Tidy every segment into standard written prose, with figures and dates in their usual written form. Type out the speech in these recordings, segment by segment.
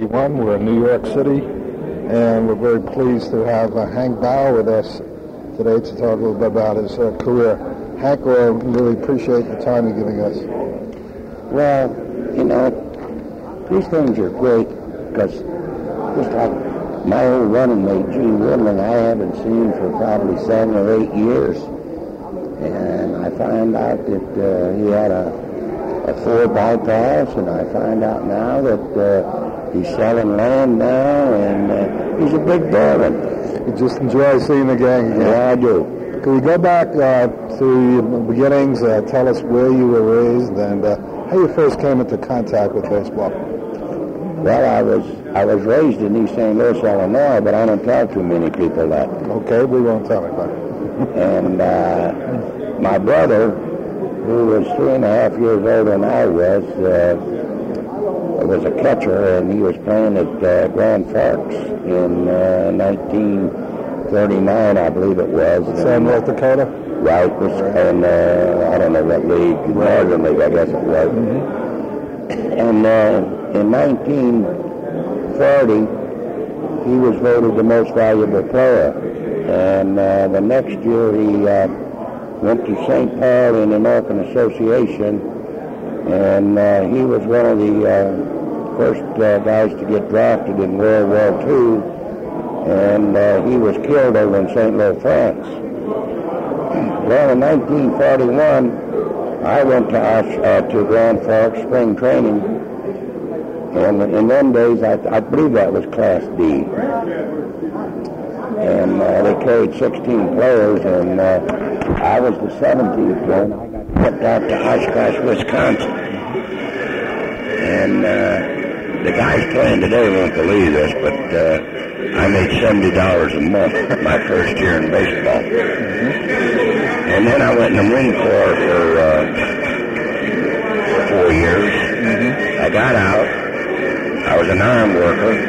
1941. We're in New York City, and we're very pleased to have Hank Bauer with us today to talk a little bit about his career. Hank, we really appreciate the time you're giving us. Well, you know, these things are great because just like my old running mate, Gene Woodland, I haven't seen for probably 7 or 8 years. And I find out that he had a 4 bypass, and I find out now that he's selling land now, and he's a big baron. You just enjoy seeing the gang again. Yeah, I do. Can we go back to your beginnings? Tell us where you were raised and how you first came into contact with baseball. Well, I was raised in East St. Louis, Illinois, but I don't tell too many people that. Okay, we won't tell anybody. And my brother, who was 3.5 years older than I was a catcher, and he was playing at Grand Forks in 1939, I believe it was. North Dakota? Right, and I don't know what league, Northern League, I guess it was. Mm-hmm. And in 1940, he was voted the most valuable player. And the next year he went to St. Paul in the American Association, and he was one of the first guys to get drafted in World War II, and he was killed over in St. Louis, France. Well, in 1941, I went to Grand Forks spring training, and in them days, I believe that was Class D. And they carried 16 players, and I was the 17th one. I got shipped out to Oshkosh, Wisconsin. And the guys playing today won't believe this, but I made $70 a month my first year in baseball. Mm-hmm. And then I went in the Marine Corps for 4 years. Mm-hmm. I got out. I was an arm worker.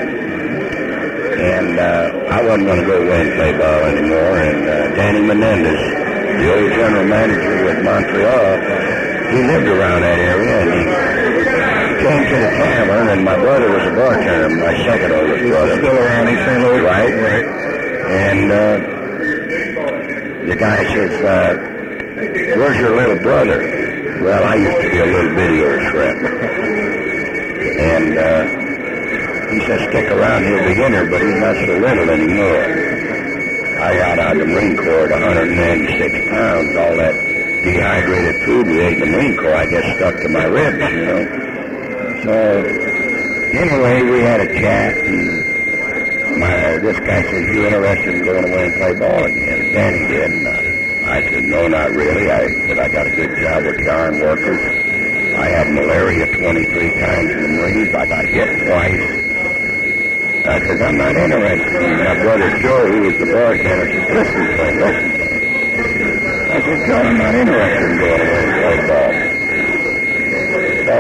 And I wasn't going to go away and play ball anymore. And Danny Menendez, the old general manager with Montreal, he lived around that area, and he came to the tavern, and my brother was a bartender, my second oldest brother. Still around East St. Louis? Right. And the guy says, where's your little brother? Well, I used to be a little bitty old shrimp. And he says, stick around, he'll be in here, but he's not so little anymore. I got out of the Marine Corps at 196 pounds. All that dehydrated food we ate in the Marine Corps, I guess, stuck to my ribs, you know. So, anyway, we had a chat, and this guy says, you interested in going away and play ball again? Danny did, and I said, no, not really. I said, I got a good job with the iron workers. I had malaria 23 times in the Marines. I got hit twice. I said, I'm not interested. And my brother Joe, who was the bartender, said, listen to him. I said, Joe, I'm not interested in going away and play ball. So,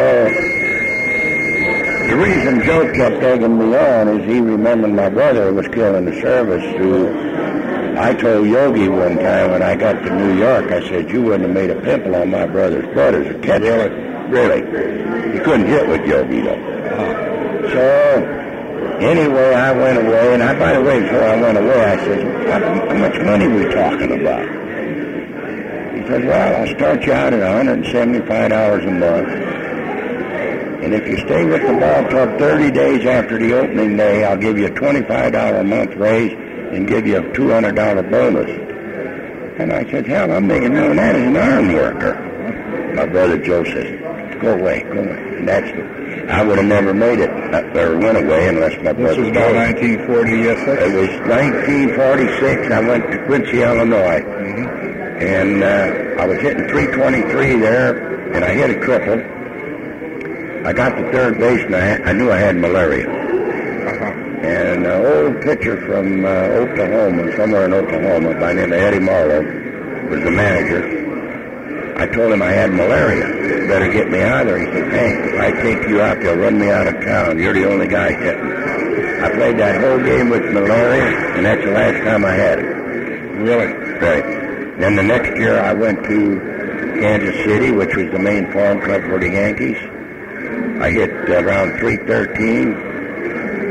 the reason Joe kept egging me on is he remembered my brother was killed in the service, who I told Yogi one time when I got to New York, I said, you wouldn't have made a pimple on my brother's blood as a catcher. Really. You couldn't hit with Yogi, though. So, anyway, I went away, and by the way, before I went away, I said, how much money are we talking about? He said, well, I'll start you out at $175 a month, and if you stay with the ball club 30 days after the opening day, I'll give you a $25 a month raise and give you a $200 bonus. And I said, hell, I'm making more than that as an arm worker. My brother Joe says, go away. And I would have never made it or went away unless my brother. This was about 1946? It was 1946. I went to Quincy, Illinois. Mm-hmm. And I was hitting .323 there, and I hit a triple. I got to third base, and I knew I had malaria. And an old pitcher from Oklahoma, somewhere in Oklahoma, by the name of Eddie Marlowe, was the manager. I told him I had malaria. Better get me out of there. He said, Hank, if I take you out, they'll run me out of town. You're the only guy hitting. I played that whole game with malaria, and that's the last time I had it. Really? Right. Then the next year I went to Kansas City, which was the main farm club for the Yankees. I hit around .313.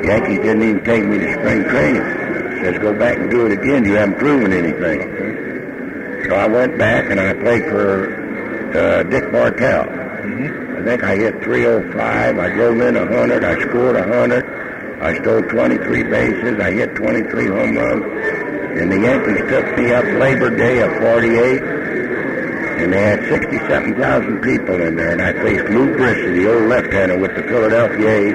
Yankees didn't even take me to spring training. Says, go back and do it again. You haven't proven anything. So I went back and I played for Dick Bartell. I think I hit 305. I drove in 100. I scored 100. I stole 23 bases. I hit 23 home runs. And the Yankees took me up Labor Day of 48. And they had 60-something people in there. And I faced Lou Brissy, the old left-hander with the Philadelphia A's.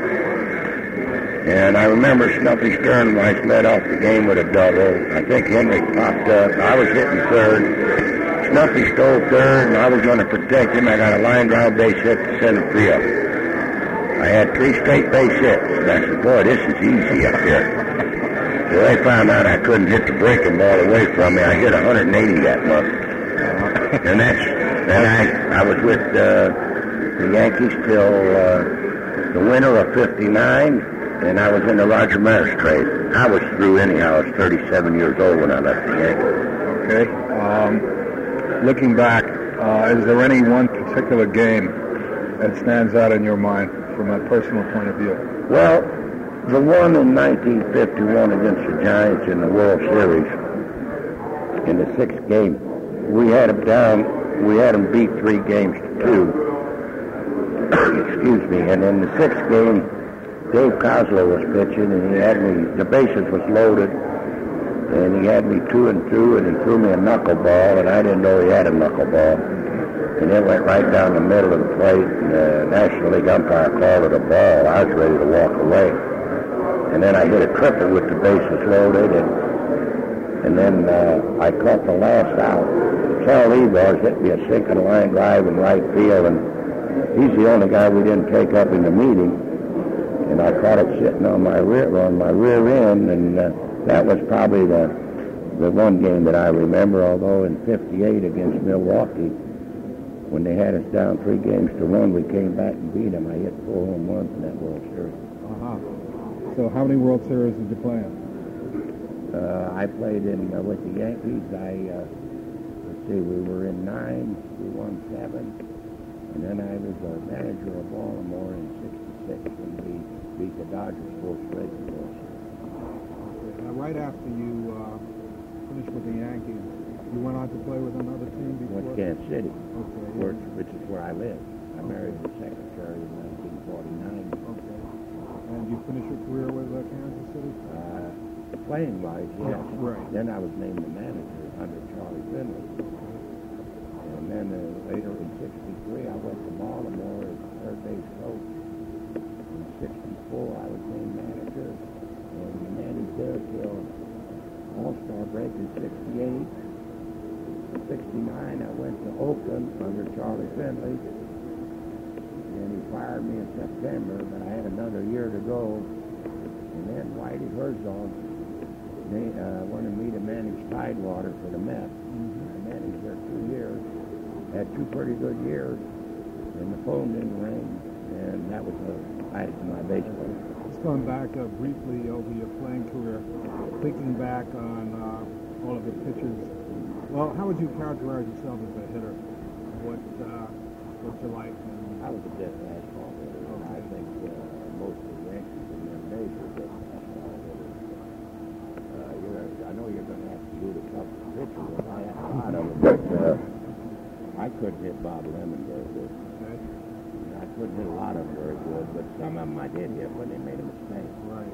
And I remember Snuffy Sternweiss led off the game with a double. I think Henrik popped up. I was hitting third. Snuffy stole third, and I was going to protect him. I got a line drive base hit to center field. I had 3 straight base hits. And I said, boy, this is easy up here. So they found out I couldn't hit the breaking ball away from me. I hit 180 that month. And then I was with the Yankees till the winter of 59. And I was in the Roger Maris trade. I was through anyhow. I was 37 years old when I left the Yankees. Okay. Looking back, is there any one particular game that stands out in your mind from a personal point of view? Well, the one in 1951 against the Giants in the World Series, in the 6th game, we had them down. We had them beat 3 games to 2. Excuse me. And in the 6th game, Dave Kozlo was pitching, and he had me, the bases was loaded, and he had me 2-2, and he threw me a knuckleball, and I didn't know he had a knuckleball. And it went right down the middle of the plate, and the National League umpire called it a ball. I was ready to walk away. And then I hit a triple with the bases loaded, and then I caught the last out. Cal Levars hit me a sinking line drive in right field, and he's the only guy we didn't take up in the meeting. And I caught it sitting on my rear end, and that was probably the one game that I remember. Although in '58 against Milwaukee, when they had us down 3-1, we came back and beat them. I hit 4 home runs in that World Series. So how many World Series did you play in? I played in with the Yankees. Let's see, we were in 9. We won 7, and then I was a manager of Baltimore in '66 when we beat the Dodgers 4 straight. Right after you finished with the Yankees, you went on to play with another team before? With Kansas City, okay, which is where I live. I married the secretary in 1949. Okay. And you finished your career with Kansas City? Playing-wise, yes. Right. Then I was named the manager under Charlie Finley. And then later in '63, I went to Baltimore as third base coach. In '64, I was named manager, and we managed there till All-Star break in '68. In '69, I went to Oakland under Charlie Finley, and he fired me in September, but I had another year to go. And then Whitey Herzog wanted me to manage Tidewater for the Mets. I managed there 2 years, had 2 pretty good years, and the phone didn't ring, and that was the last of my baseball. Let's come back briefly over your playing career, thinking back on all of the pitches. Well, how would you characterize yourself as a hitter? What's your life? I was a dead fastball hitter. I think most of the Yankees in their days were dead fastball hitters. I know you're going to have to do the tough pitches. I had a lot of them, but I couldn't hit Bob Lemon very good. Okay. I couldn't hit a lot of them very good, but some of them I did hit when they made a mistake. Right.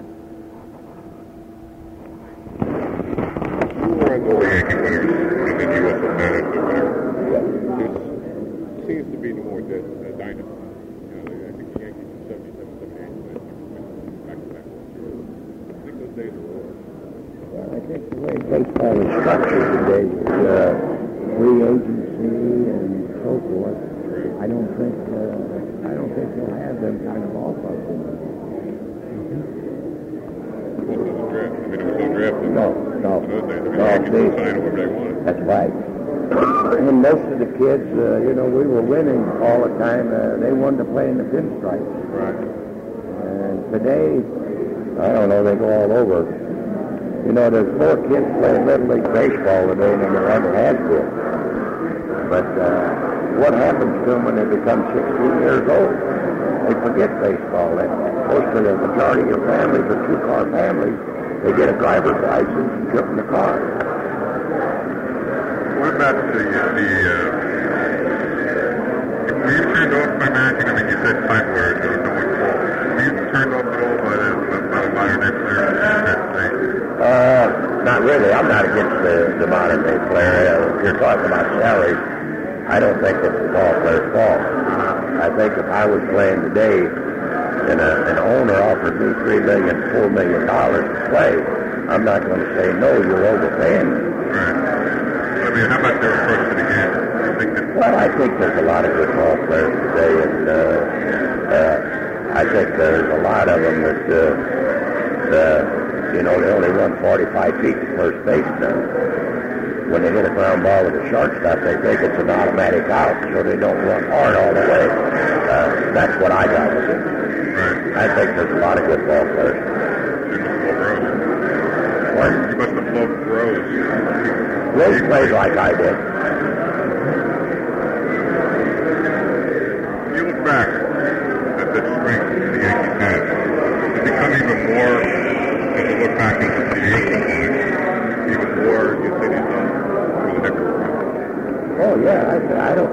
You were on the Yankee winners, and then you also managed the winners. This seems to be more the dynasty. I think the Yankees in 77, 78 went back-to-back World Series. I think those days are over. Well, I think the way baseball is structured today, free agency and so forth, I don't think they'll have them kind of offers. Most of the draft. I mean, there was no draft in No. those days. I mean, the Yankees could sign whoever they wanted. That's right. And most of the kids, we were winning all the time. They wanted to play in the pinstripes. Right. And today, I don't know, they go all over. There's more kids playing Little League Baseball today than there ever has been. But what happens to them when they become 16 years old? they forget baseball. That most of the majority of families are two-car families. They get a driver's license and jump in the car. What about were you turned off by matching? I mean, you said time where there was no one called. Were you turned off at all by the modern day players? Not really. I'm not against the modern day player. If you're talking about salaries, I don't think it's the ball player's fault. I think if I was playing today and an owner offered me $3 million, $4 million to play, I'm not going to say, no, you're overpaying me. Right. I mean, how about their approach to the game? Well, I think there's a lot of good ball players today, and I think there's a lot of them that, they only run 45 feet to first base now. When they hit a ground ball with a shortstop, they think it's an automatic out, so they don't run hard all the way. That's what I got with it. Right. I think there's a lot of good ball players. You must have loved Rose. Rose plays like I did. You look back at that strength the Yankees had. It become even more, as you look back into the 80s, even more, you say to yourself, it was a different time. Oh, yeah, I don't,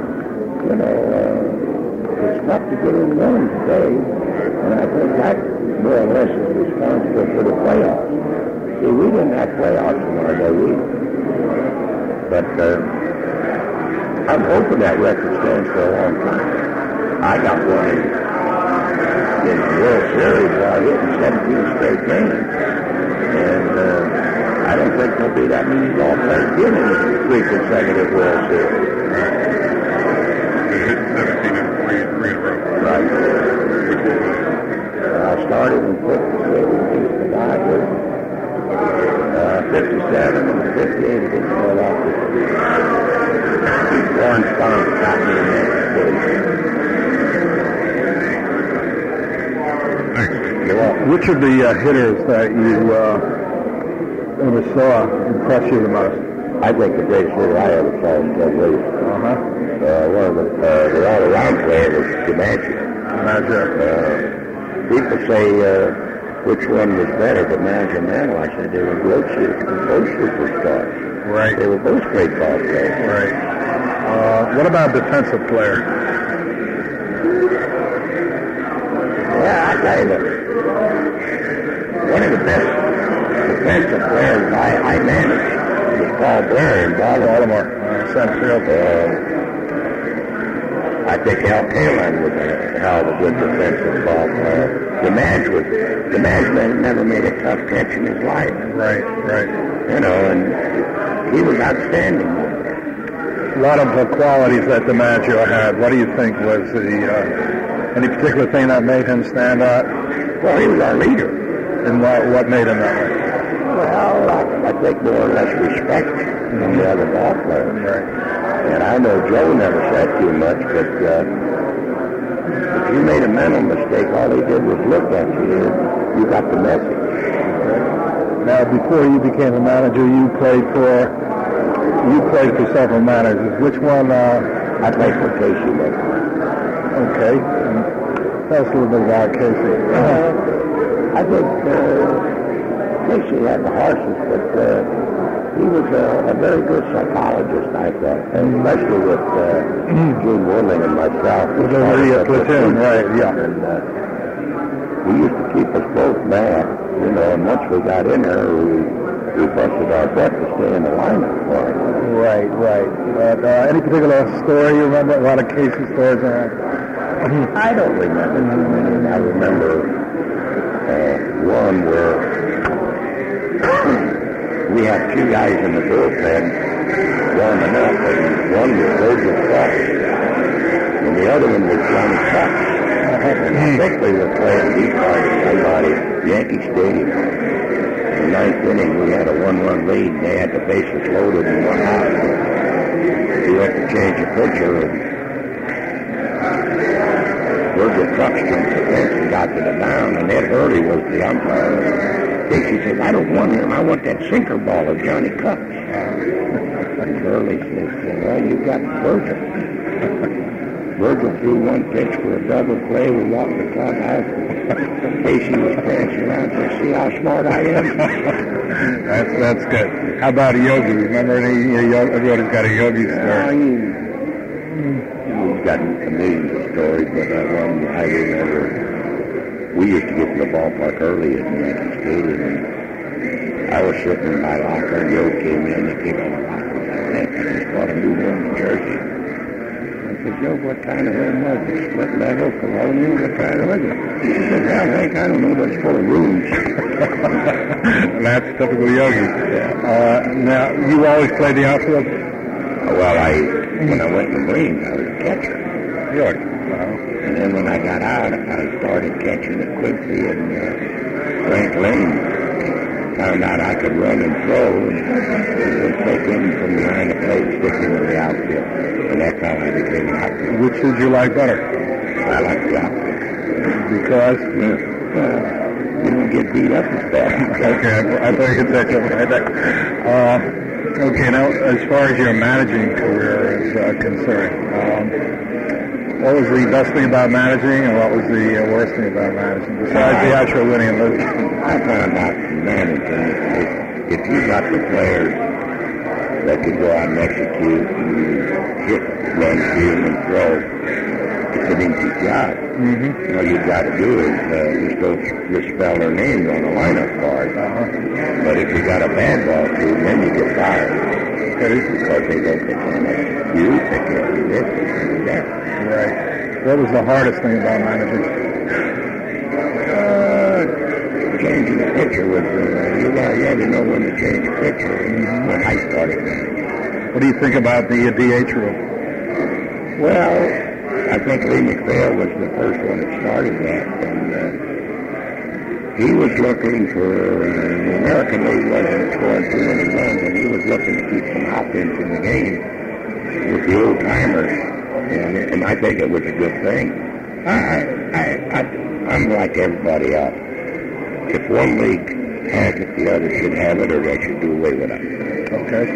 it's tough to get in runs today, and I think that more or less is responsible for the playoffs. See, we didn't have playoffs in our day either. But I'm hoping that record stands for a long time. I got one in the World Series where I hit in 17 straight games. And I don't think there'll be that many ball players getting in 3 consecutive World Series. They hit 17 and 3 in a row. Right. Which one was it? I started in 56 against the Dodgers. 57 and 58 against Philadelphia. Warren Spahn got me in that stage. Thanks. You're welcome. Which of the hitters that you ever saw impressed you the most? I think the greatest hitter I ever saw was Ted Williams. One of the all-around player was DiMaggio. People say which one was better, DiMaggio and Mantle. I said they were both superstars. Right. They were both great ball players. Right. What about defensive player? Yeah, I tell you, one of the best defensive players I managed was Paul Blair in Baltimore. Center field. I think Al Kaline was a hell of a good defensive ball player. DiMaggio never made a tough catch in his life. Right. And he was outstanding. A lot of the qualities that DiMaggio had. What do you think was any particular thing that made him stand out? Well, he was our leader. And what made him that way? Well, I think more or less respect from the other ball players. Right. And I know Joe never said too much, but if you made a mental mistake, all he did was look at you. You got the message. Now, before you became a manager, you played for several managers. Which one? I played for Casey Maker. Okay. Tell us a little bit about Casey. I think Casey had the horses, but he was a very good psychologist, I thought, and especially with Gene Woodling and myself. With the platoon, right, yeah. And he used to keep us both mad, and once we got in there, we busted our butt to stay in the lineup for him. Right. Any particular story you remember? A lot of Casey stories around. I don't remember too many. I remember one where we had 2 guys in the bullpen warming up, and one was Virgil Fox, and the other one was Johnny Cup. And I think we were playing defense at somebody, Yankee Stadium. In the 9th inning, we had a 1-run lead, and they had the bases loaded and 1 out. We went to change the pitcher, and Virgil Cups jumped the fence and got to the mound, and Ed Hurley was the umpire. Casey says, I don't want him. I want that sinker ball of Johnny Cups. And Hurley says, well, you got Virgil. Virgil threw one pitch for a double play. We walked the clubhouse. Casey was prancing around and said, "See how smart I am?" That's good. How about a yogi? Remember any everybody's got a yogi story? We've got millions of stories, but that one I remember. We used to get to the ballpark early at Yankee Stadium, and I was sitting in my locker, and Joe came in. He came in the locker. I just bought a new home in Jersey. I said, "Joe, what kind of home was it? Split level, colonial? What kind of was it?" He said, "Well, Hank, I don't know, but it's full of rooms." That's typical yogi. Now, you always played the outfield? Well, when I went to the Marines, I was a catcher. Really? And then when I got out, I started catching at Quincy, and Frank Lane found out I could run and throw, and would take him from behind the plate, stick him in the outfield. And that's how I became an outfielder. Which did you like better? I like the outfield. Because? You don't get beat up as bad. Okay, I thought you could take it right there. Okay, now, as far as your managing career is concerned, what was the best thing about managing, and what was the worst thing about managing, besides the actual winning and losing? I found out managing, if you got the players that could go out and execute and hit, run, field, and throw, it's an easy job. Mm-hmm. All you've got to do is just don't misspell their names on the lineup card. But if you got a bad ball team, then you get fired. Because they can't execute, they can't do this, they can't do that. Right. What was the hardest thing about managing? Changing the pitcher was, you had to know when to change the pitcher. Mm-hmm. When I started managing. What do you think about the DH rule? Well, I think Lee McPhail was the first one that started that, and he was looking for, the American League wasn't scoring too many runs, and he was looking to keep some offense in the game with the old-timers, and I think it was a good thing. I'm like everybody else. If one league has it, the other should have it, or they should do away with it. Okay.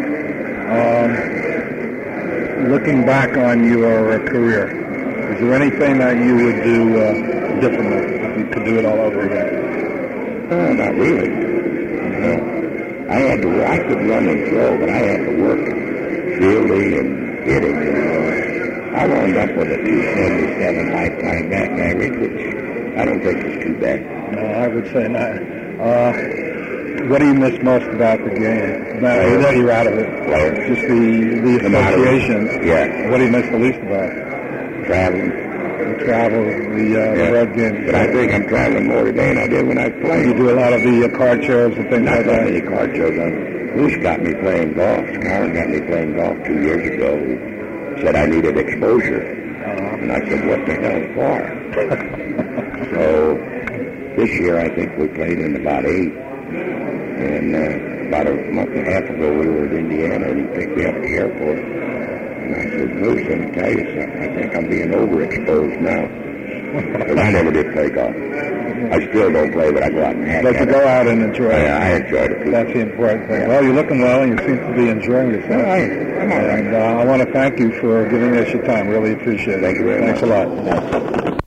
Looking back on your career, is there anything that you would do differently if you could do it all over again? Not really. I could run and throw, but I had to work fielding and hitting. And, I wound up with a 277 lifetime batting average, which I don't think is too bad. No, I would say not. What do you miss most about the game? Now you're out of it. Players. Just the associations. Yeah. What do you miss the least about? Traveling. The travel, the road games. But I think I'm traveling more today than I did when I was playing. You do a lot of the card shows and things like that. Not that many card shows. Bruce got me playing golf. Scarlett got me playing golf 2 years ago. He said I needed exposure. And I said, what the hell for? So this year I think we played in about 8. And about a month and a half ago we were in Indiana, and he picked me up at the airport. And I said, Bruce, let me tell you something. I think I'm being overexposed now. Because I never did play golf. I still don't play, but I go out and hack. But you go out and enjoy it. Yeah, I enjoyed it. That's the important thing. Well, you're looking well, and you seem to be enjoying yourself. Well, I'm all right. And I want to thank you for giving us your time. Really appreciate it. Thank you very much. Thanks a lot.